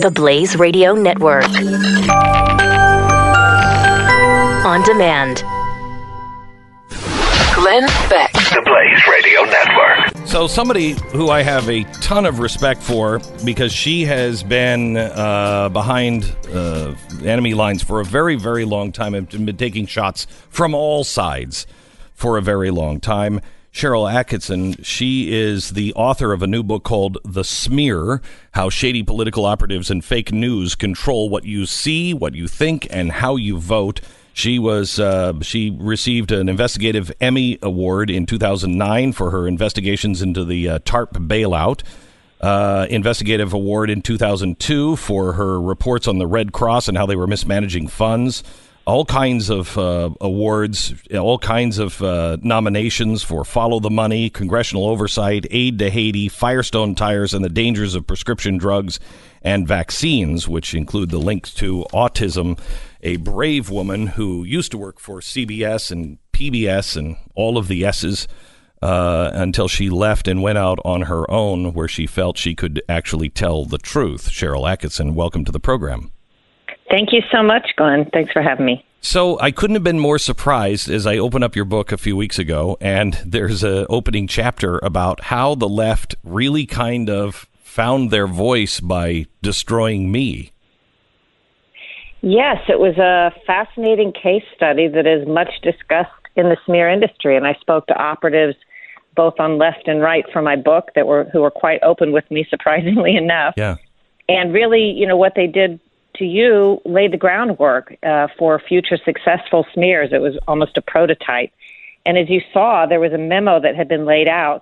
the Blaze Radio Network. On demand. Glenn Beck. The Blaze Radio Network. So somebody who I have a ton of respect for, because she has been behind enemy lines for a very, very long time and been taking shots from all sides for a very long time. Sharyl Attkisson, she is the author of a new book called The Smear, How Shady Political Operatives and Fake News Control What You See, What You Think, and How You Vote. She received an investigative Emmy Award in 2009 for her investigations into the TARP bailout. Investigative Award in 2002 for her reports on the Red Cross and how they were mismanaging funds. All kinds of awards, all kinds of nominations for Follow the Money, Congressional Oversight, Aid to Haiti, Firestone Tires, and the Dangers of Prescription Drugs and Vaccines, which include the links to autism. A brave woman who used to work for CBS and PBS and all of the S's until she left and went out on her own, where she felt she could actually tell the truth. Sharyl Attkisson, welcome to the program. Thank you so much, Glenn. Thanks for having me. So I couldn't have been more surprised as I opened up your book a few weeks ago, and there's an opening chapter about how the left really kind of found their voice by destroying me. Yes, it was a fascinating case study that is much discussed in the smear industry, and I spoke to operatives both on left and right for my book who were quite open with me, surprisingly enough. Yeah. And really, what they did to you laid the groundwork for future successful smears. It was almost a prototype. And as you saw, there was a memo that had been laid out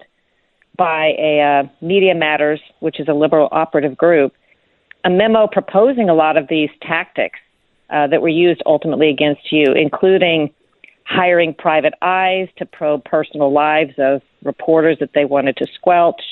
by a Media Matters, which is a liberal operative group, a memo proposing a lot of these tactics that were used ultimately against you, including hiring private eyes to probe personal lives of reporters that they wanted to squelch,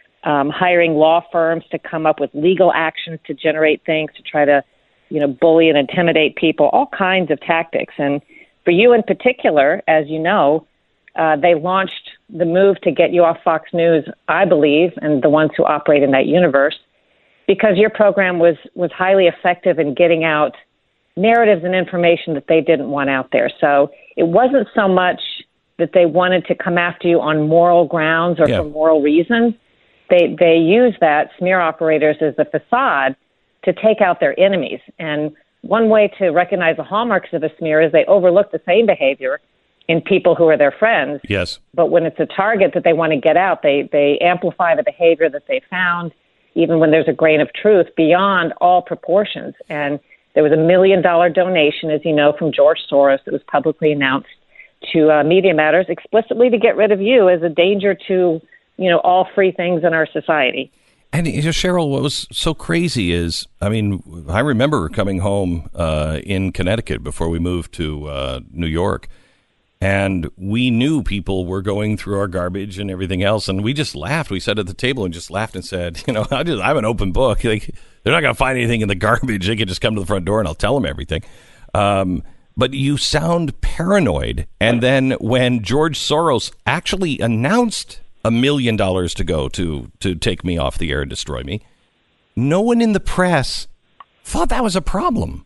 hiring law firms to come up with legal actions to generate things to try to bully and intimidate people, all kinds of tactics. And for you in particular, as you know, they launched the move to get you off Fox News, I believe, and the ones who operate in that universe, because your program was highly effective in getting out narratives and information that they didn't want out there. So it wasn't so much that they wanted to come after you on moral grounds or for moral reasons. They use that, smear operators, as a facade to take out their enemies. And one way to recognize the hallmarks of a smear is they overlook the same behavior in people who are their friends. Yes. But when it's a target that they want to get out, they amplify the behavior that they found, even when there's a grain of truth, beyond all proportions. And there was $1 million donation, as you know, from George Soros that was publicly announced to Media Matters explicitly to get rid of you as a danger to all free things in our society. And Sharyl, what was so crazy is, I remember coming home in Connecticut before we moved to New York, and we knew people were going through our garbage and everything else, and we just laughed. We sat at the table and just laughed and said, I'm an open book. They're not going to find anything in the garbage. They can just come to the front door and I'll tell them everything. But you sound paranoid. And then when George Soros actually announced $1 million to go to take me off the air and destroy me, no one in the press thought that was a problem.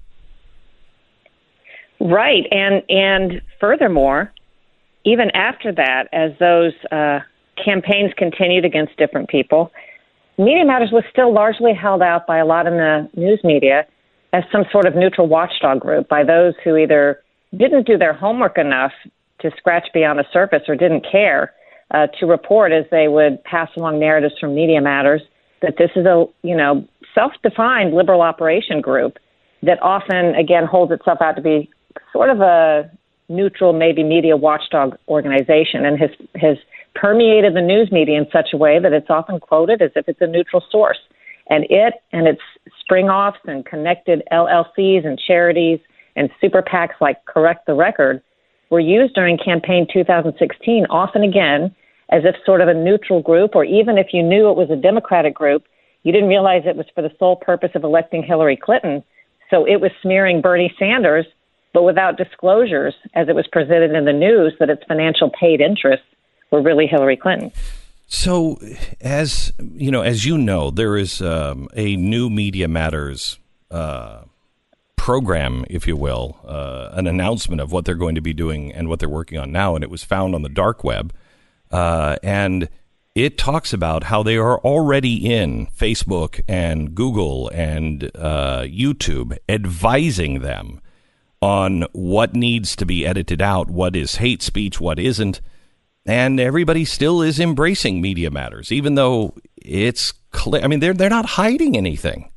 Right. And furthermore, even after that, as those campaigns continued against different people, Media Matters was still largely held out by a lot in the news media as some sort of neutral watchdog group by those who either didn't do their homework enough to scratch beyond the surface or didn't care to report, as they would pass along narratives from Media Matters, that this is a, self-defined liberal operation group that often, again, holds itself out to be sort of a neutral, maybe media watchdog organization, and has permeated the news media in such a way that it's often quoted as if it's a neutral source. And it and its spring-offs and connected LLCs and charities and super PACs like Correct the Record were used during campaign 2016, often again, as if sort of a neutral group, or even if you knew it was a Democratic group, you didn't realize it was for the sole purpose of electing Hillary Clinton. So it was smearing Bernie Sanders, but without disclosures, as it was presented in the news, that its financial paid interests were really Hillary Clinton. So, as you know, there is a new Media Matters program, if you will, an announcement of what they're going to be doing and what they're working on now, and it was found on the dark web, and it talks about how they are already in Facebook and Google and YouTube, advising them on what needs to be edited out, what is hate speech, what isn't. And everybody still is embracing Media Matters, even though it's clear. I mean, they're not hiding anything.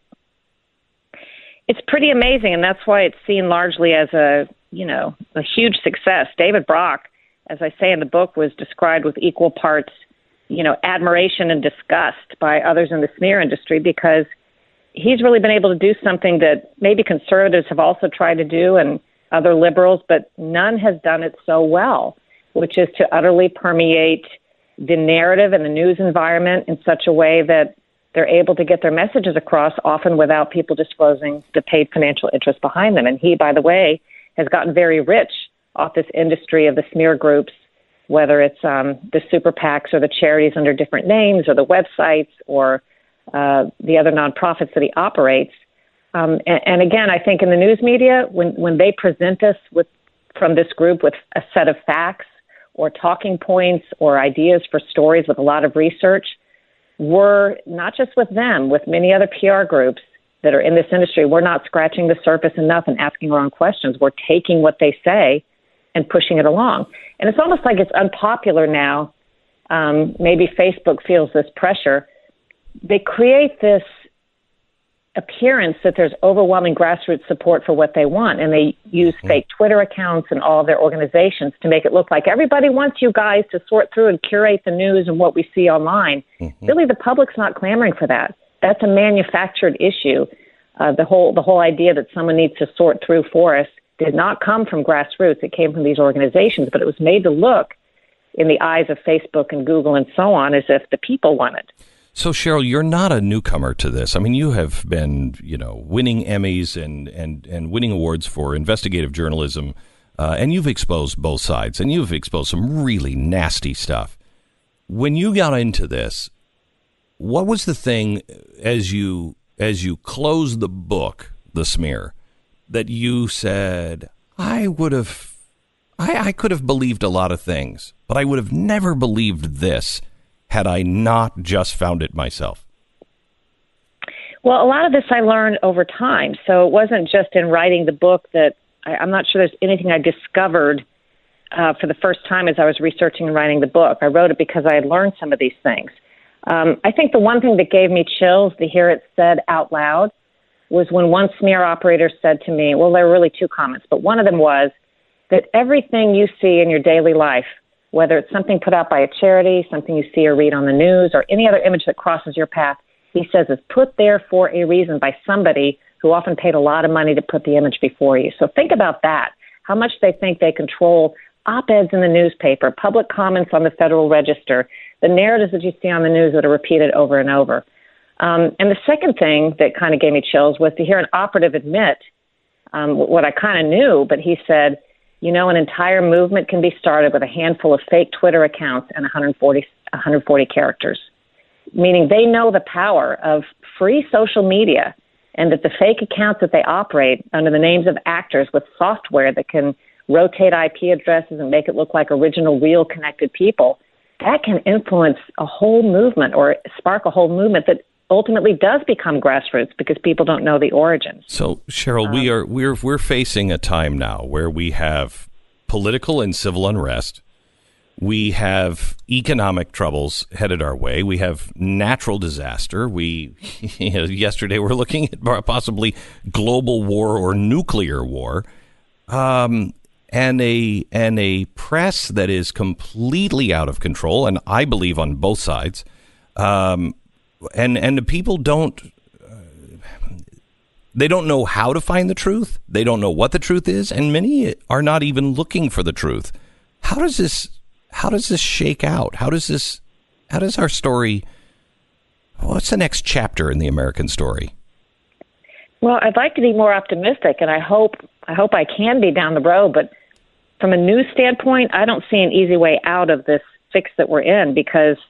It's pretty amazing, and that's why it's seen largely as a huge success. David Brock, as I say in the book, was described with equal parts, admiration and disgust by others in the smear industry, because he's really been able to do something that maybe conservatives have also tried to do and other liberals, but none has done it so well, which is to utterly permeate the narrative and the news environment in such a way that they're able to get their messages across, often without people disclosing the paid financial interest behind them. And he, by the way, has gotten very rich off this industry of the smear groups, whether it's the super PACs or the charities under different names or the websites or the other nonprofits that he operates. And again, I think in the news media, when they present us from this group with a set of facts or talking points or ideas for stories with a lot of research, we're not just with them, with many other PR groups that are in this industry, we're not scratching the surface enough and asking our own questions. We're taking what they say and pushing it along. And it's almost like it's unpopular now. Maybe Facebook feels this pressure. They create this appearance that there's overwhelming grassroots support for what they want, and they use fake Twitter accounts and all of their organizations to make it look like everybody wants you guys to sort through and curate the news and what we see online. Really, the public's not clamoring for that. That's a manufactured issue. The whole idea that someone needs to sort through for us did not come from grassroots. It came from these organizations, but it was made to look in the eyes of Facebook and Google and so on as if the people want it. So, Cheryl, you're not a newcomer to this. I mean, you have been, winning Emmys and winning awards for investigative journalism, and you've exposed both sides, and you've exposed some really nasty stuff. When you got into this, what was the thing as you closed the book, The Smear, that you said, I could have believed a lot of things, but I would have never believed this had I not just found it myself? Well, a lot of this I learned over time. So it wasn't just in writing the book that I'm not sure there's anything I discovered for the first time as I was researching and writing the book. I wrote it because I had learned some of these things. I think the one thing that gave me chills to hear it said out loud was when one smear operator said to me, well, there were really two comments, but one of them was that everything you see in your daily life, whether it's something put out by a charity, something you see or read on the news, or any other image that crosses your path, he says is put there for a reason by somebody who often paid a lot of money to put the image before you. So think about that, how much they think they control op-eds in the newspaper, public comments on the Federal Register, the narratives that you see on the news that are repeated over and over. And the second thing that kind of gave me chills was to hear an operative admit what I kind of knew, but he said, an entire movement can be started with a handful of fake Twitter accounts and 140 characters, meaning they know the power of free social media and that the fake accounts that they operate under the names of actors with software that can rotate IP addresses and make it look like original, real connected people, that can influence a whole movement or spark a whole movement that ultimately does become grassroots because people don't know the origins. So, Cheryl, we're facing a time now where we have political and civil unrest. We have economic troubles headed our way. We have natural disaster. Yesterday we're looking at possibly global war or nuclear war, and a press that is completely out of control, and I believe on both sides. And the people don't know how to find the truth. They don't know what the truth is, and many are not even looking for the truth. How does this shake out? How does our story? What's the next chapter in the American story? Well, I'd like to be more optimistic, and I hope I can be down the road. But from a news standpoint, I don't see an easy way out of this fix that we're in because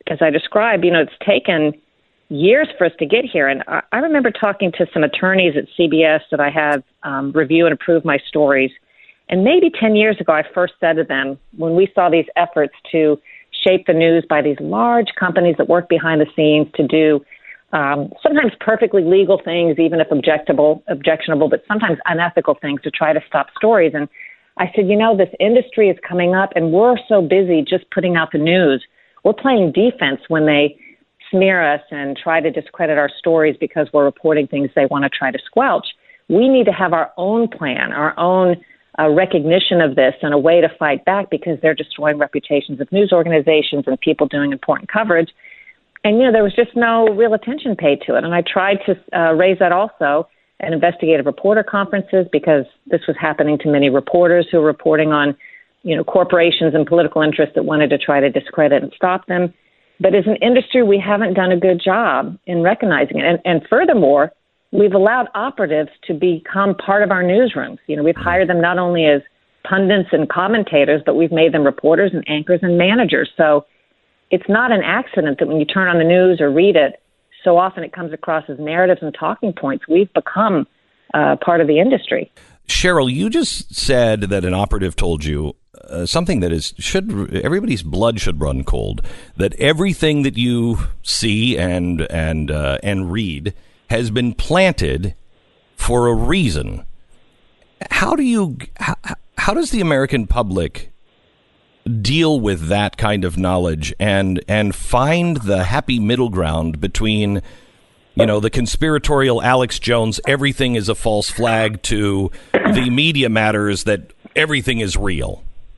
as I described, it's taken years for us to get here. And I remember talking to some attorneys at CBS that I have review and approve my stories. And maybe 10 years ago, I first said to them, when we saw these efforts to shape the news by these large companies that work behind the scenes to do sometimes perfectly legal things, even if objectionable, but sometimes unethical things to try to stop stories. And I said, this industry is coming up and we're so busy just putting out the news. We're playing defense when they smear us and try to discredit our stories because we're reporting things they want to try to squelch. We need to have our own plan, our own recognition of this and a way to fight back because they're destroying reputations of news organizations and people doing important coverage. And, there was just no real attention paid to it. And I tried to raise that also at investigative reporter conferences because this was happening to many reporters who were reporting on, corporations and political interests that wanted to try to discredit and stop them. But as an industry, we haven't done a good job in recognizing it. And furthermore, we've allowed operatives to become part of our newsrooms. We've hired them not only as pundits and commentators, but we've made them reporters and anchors and managers. So it's not an accident that when you turn on the news or read it, so often it comes across as narratives and talking points. We've become part of the industry. Cheryl, you just said that an operative told you something that everybody's blood should run cold, that everything that you see and read has been planted for a reason. How does the American public deal with that kind of knowledge and find the happy middle ground between, the conspiratorial Alex Jones, everything is a false flag, to the Media Matters, that everything is real?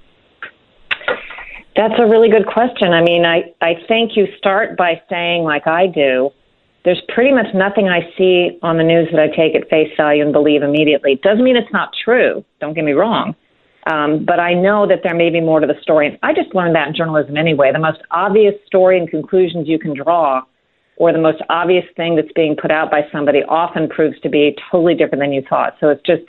That's a really good question. I mean, I think you start by saying, like I do, there's pretty much nothing I see on the news that I take at face value and believe immediately. It doesn't mean it's not true. Don't get me wrong. But I know that there may be more to the story. And I just learned that in journalism anyway. The most obvious story and conclusions you can draw, or the most obvious thing that's being put out by somebody, often proves to be totally different than you thought. So it's just,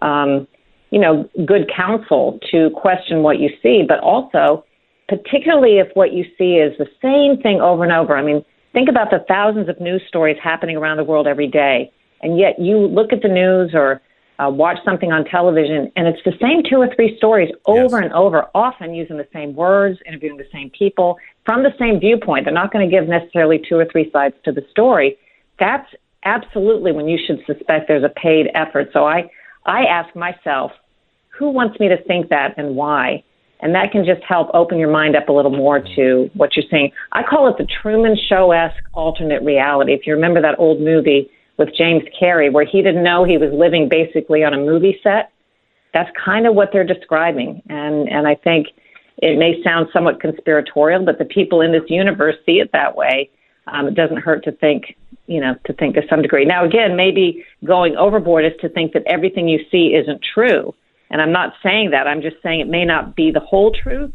good counsel to question what you see, but also, particularly if what you see is the same thing over and over. I mean, think about the thousands of news stories happening around the world every day, and yet you look at the news or watch something on television, and it's the same 2 or 3 stories over and over, often using the same words, interviewing the same people, from the same viewpoint. They're not going to give necessarily 2 or 3 sides to the story. That's absolutely when you should suspect there's a paid effort. So I ask myself, who wants me to think that and why? And that can just help open your mind up a little more to what you're saying. I call it the Truman Show-esque alternate reality. If you remember that old movie with James Carrey, where he didn't know he was living basically on a movie set, that's kind of what they're describing. And I think it may sound somewhat conspiratorial, but the people in this universe see it that way. It doesn't hurt to think, to some degree. Now, again, maybe going overboard is to think that everything you see isn't true. And I'm not saying that. I'm just saying it may not be the whole truth.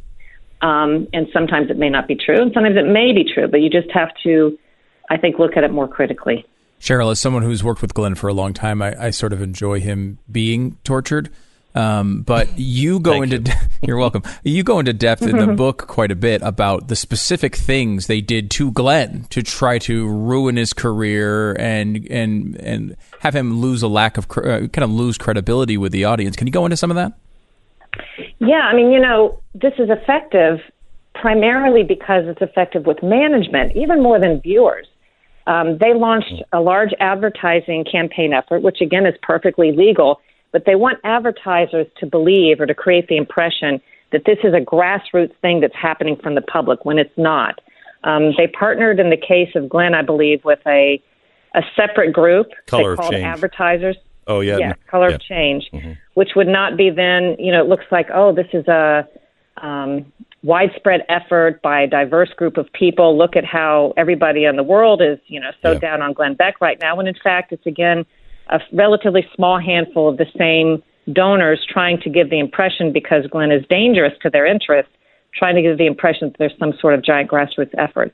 And sometimes it may not be true. And sometimes it may be true. But you just have to, I think, look at it more critically. Cheryl, as someone who's worked with Glenn for a long time, I sort of enjoy him being tortured. But you go you're welcome. You go into depth in the book quite a bit about the specific things they did to Glenn to try to ruin his career and have him lose lose credibility with the audience. Can you go into some of that? Yeah, I mean, this is effective primarily because it's effective with management, even more than viewers. They launched a large advertising campaign effort, which again is perfectly legal, but they want advertisers to believe or to create the impression that this is a grassroots thing that's happening from the public when it's not. They partnered in the case of Glenn, I believe, with a separate group Color called Change. Advertisers. Oh, yeah. Yeah, Color of Change, which would not be then, it looks like, this is a widespread effort by a diverse group of people. Look at how everybody in the world is, down on Glenn Beck right now. When in fact, it's again a relatively small handful of the same donors trying to give the impression, because Glenn is dangerous to their interests, trying to give the impression that there's some sort of giant grassroots effort.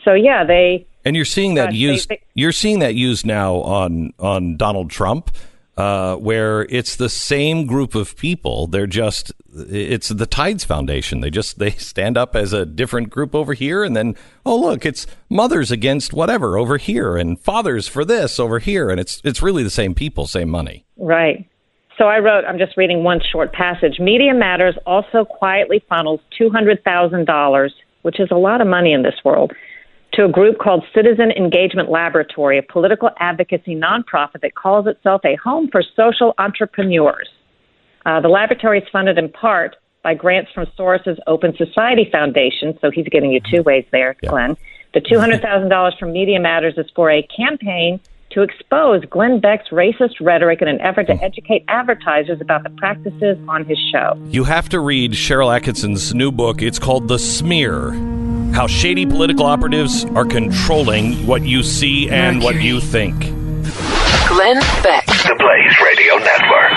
And you're seeing that used. You're seeing that used now on Donald Trump. where it's the same group of people. It's the Tides Foundation. They stand up as a different group over here, and then, oh, look, it's mothers against whatever over here, and fathers for this over here, and it's really the same people, same money. Right. So I'm just reading one short passage. Media Matters also quietly funnels $200,000, which is a lot of money in this world, to a group called Citizen Engagement Laboratory, a political advocacy nonprofit that calls itself a home for social entrepreneurs. The laboratory is funded in part by grants from Soros's Open Society Foundation, so he's getting you two ways there, Glenn. The $200,000 from Media Matters is for a campaign to expose Glenn Beck's racist rhetoric in an effort to educate advertisers about the practices on his show. You have to read Cheryl Atkinson's new book. It's called The Smear: How Shady Political Operatives Are Controlling What You See and What You Think. Glenn Beck. The Blaze Radio Network.